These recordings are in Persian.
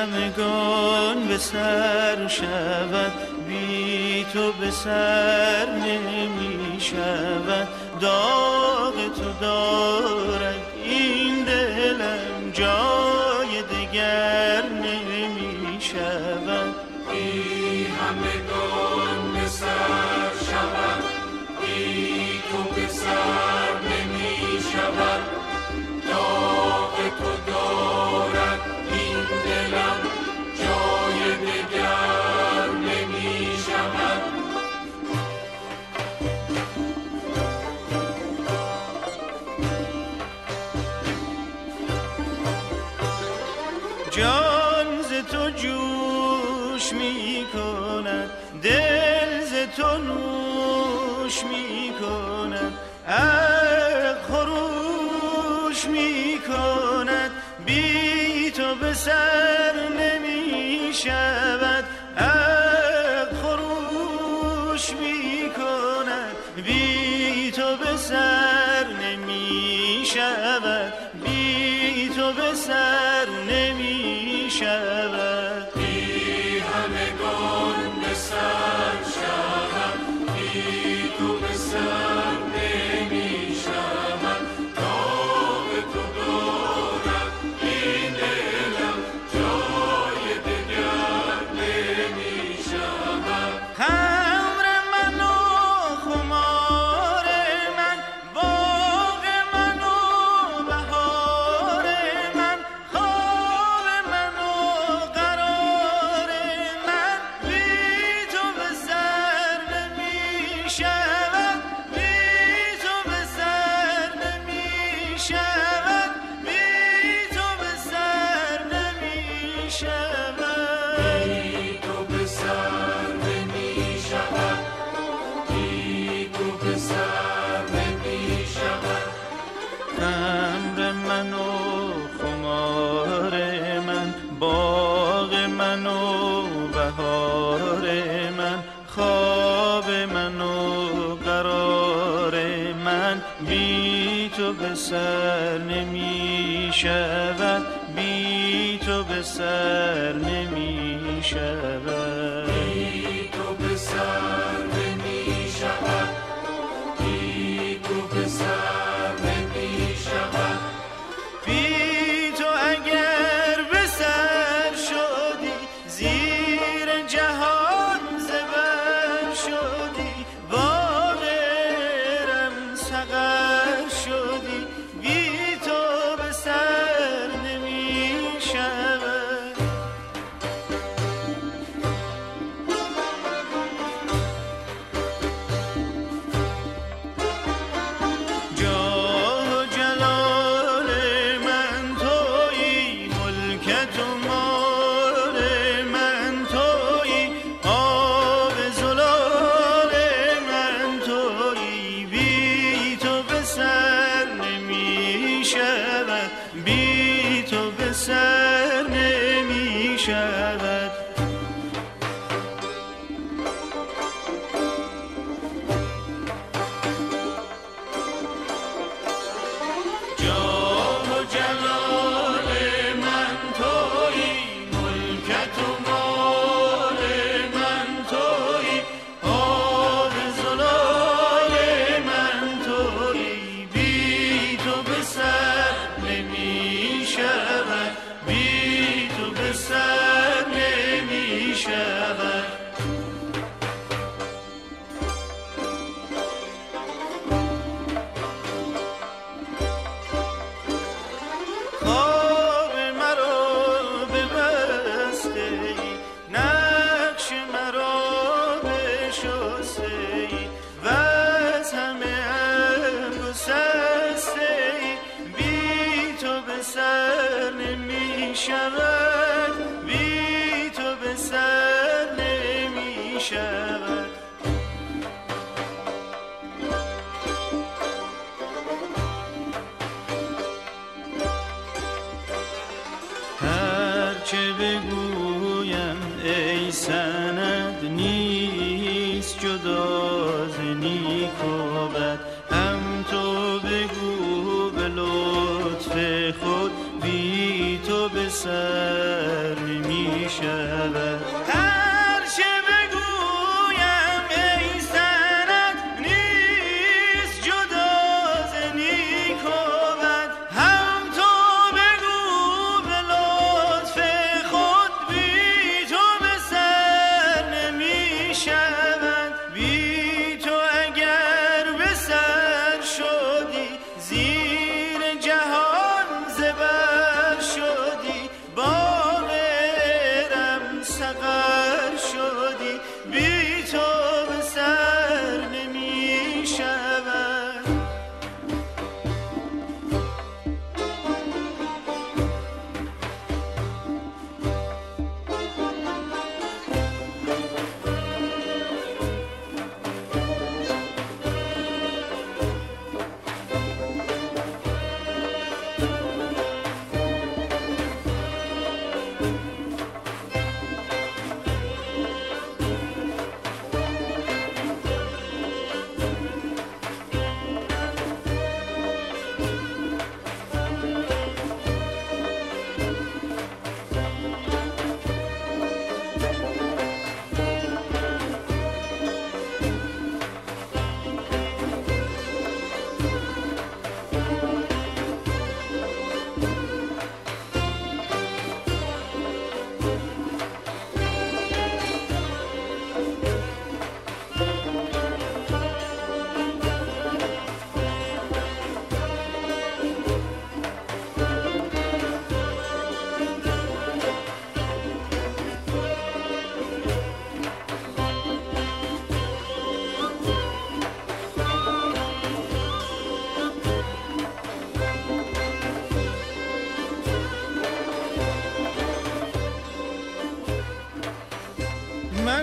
همگان به سر شود، بی تو به سر نمی شود. داغ تو دارد این دلم، جای دیگر نمی شود. بی همگان به سر شود، بی تو به سر نمی شود. داغ تو دارد این دلم، جای دیگر نمی شود. جان ز تو جوش می کند، دل ز تو نوش می کند، عقل خروش می کند. بی تو به سر نمی شود، عقل خروش می کند. بی تو به سر نمی شود، بی تو به سر نمی شود. بی همگان به سر شود، بی تو به سر نمی شود. داغ تو دارد این دلم، جای دیگر نمی شود. خمر من و خمار من، باغ من و بهار من، خواب من و قرار من. بی تو به سر نمی شود، بی تو به سر نمی شود، بی تو به سر نمی شود. بی تو به سر نمی شود، بی تو به سر نمی شود. خمر من و خمار من، باغ من و بهار من، خواب من و قرار من. بی تو به سر نمی شود، بی تو به سر نمی شود. بی تو به سر نمی شود، بی تو به سر نمی شود. بی تو اگر به سر شدی، زیر جهان زبر شدی، باغرم سقر شدی. بی تو به سر نمی شود.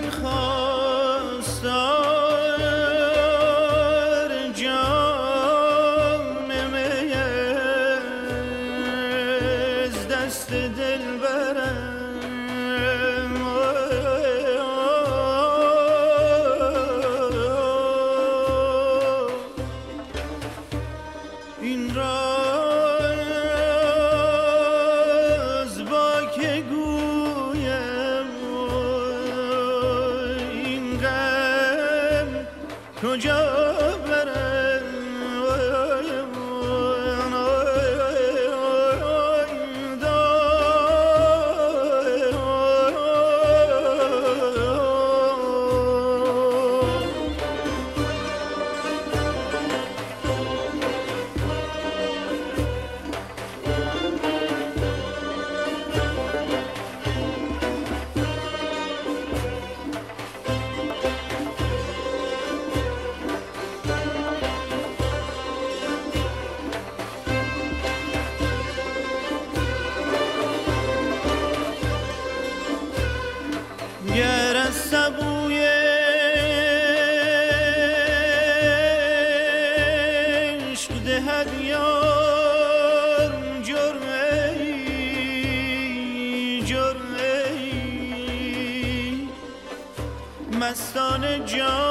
مستان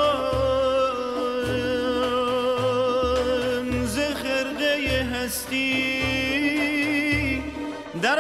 جان ز خرقه هستی در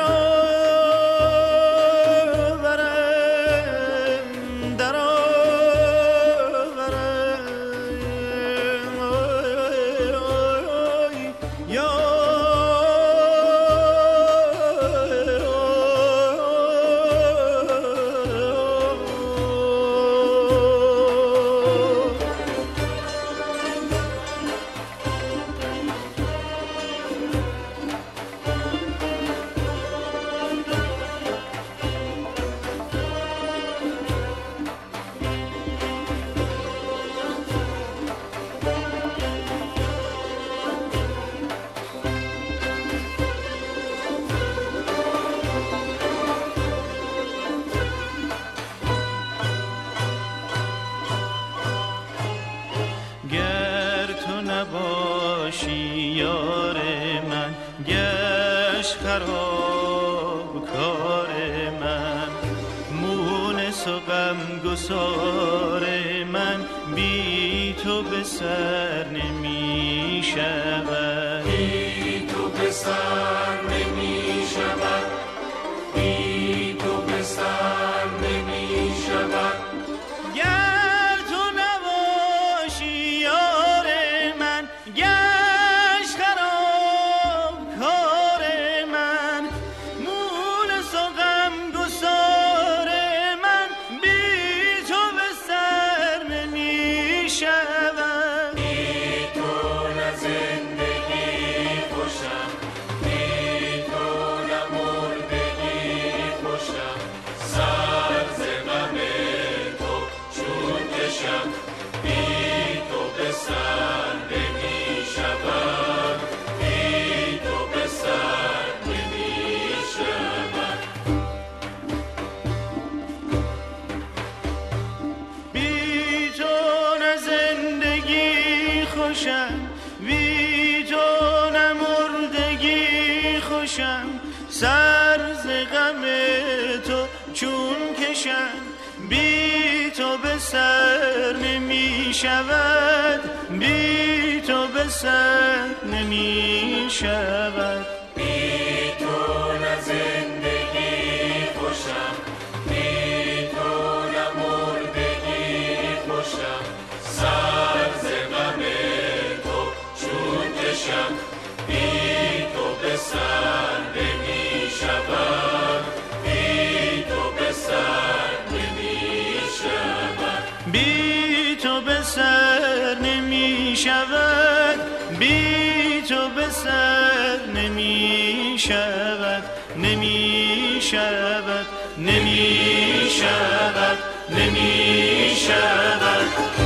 یار من گشت خراب کار من مونس و غم گسار من بی تو به سر نمی شود بی تو به سر نمی شود بی تو به سر نمی شود گر تو نباشی یار من بی تو نه مردگی خوشم سر ز غم تو چون کشم بی تو به سر نمی شود بی تو به سر نمی شود بی تو نه زندگی خوشم بی تو نه مردگی خوشم سر ز غم بی تو به سر نمی شود بی تو به سر نمی شود بی تو به سر نمی شود بی تو به سر نمی شود نمی شود نمی شود نمی شود